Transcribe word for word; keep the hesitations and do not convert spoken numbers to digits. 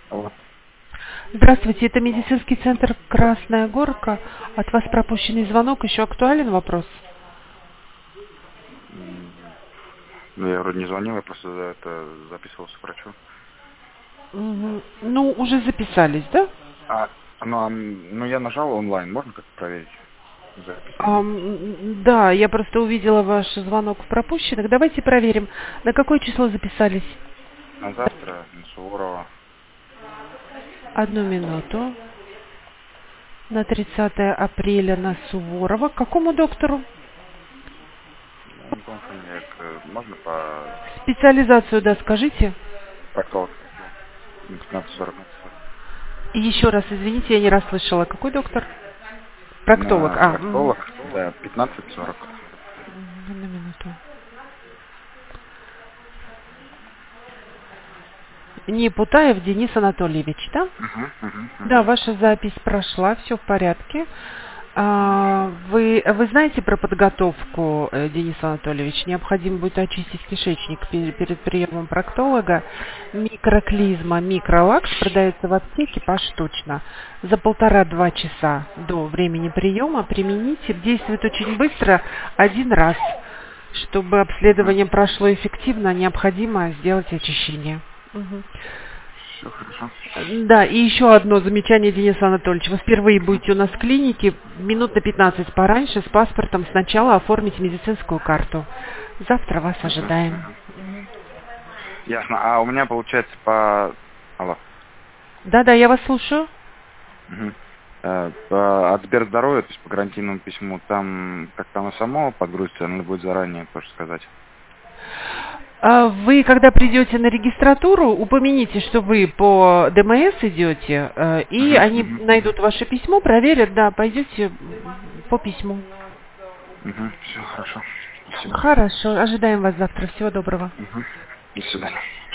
Алло. Здравствуйте, это медицинский центр «Красная Горка». От вас пропущенный звонок. Еще актуален вопрос? М, Ну, я вроде не звонил, я просто за это записывался к врачу. Мгм. Ну, уже записались, да? А, ну, а, м, ну, я нажал онлайн, можно как-то проверить запись или нет? Ам, да, я просто увидела ваш звонок в пропущенных. Давайте проверим, на какое число записались. На завтра, на Суворова. Одну минуту. На тридцатое апреля на Суворова. К какому доктору? Я не помню фамилию, к- можно по Специализацию, да, скажите. проктолог хотел. На пятнадцать сорок. И еще раз, извините, я не расслышала. Какой доктор? Проктолог. На А, мгм. проктолог, да, пятнадцать сорок. Одну минуту. Не Путаев Денис Анатольевич, да? Угу, угу, Да, угу. ваша запись прошла, все в порядке. А, Вы, вы знаете про подготовку, э, Денис Анатольевич? Необходимо будет очистить кишечник пе- перед приемом проктолога. Микроклизма, микролакс продается в аптеке поштучно. За полтора-два часа до времени приема примените. Действует очень быстро, один раз. Чтобы Угу. обследование прошло эффективно, необходимо сделать очищение. Мгм. Все хорошо. Да, и еще одно замечание, Денис Анатольевич. Вы впервые будете у нас в клинике, минут на пятнадцать пораньше, с паспортом сначала оформить медицинскую карту. Завтра вас Угу, ожидаем. угу. Ясно. А у меня получается по... Алло. Да-да, я вас слушаю. Мгм. Э, по- От Сберздоровья, то есть по гарантийному письму, там как-то оно само подгрузится, надо будет заранее тоже сказать. А Вы, когда придете на регистратуру, упомяните, что вы по ДМС идете, э, и Угу, они угу, угу. найдут ваше письмо, проверят, да, пойдете по письму. Угу, все хорошо. Спасибо. Хорошо, ожидаем вас завтра. Всего доброго. Угу. До свидания.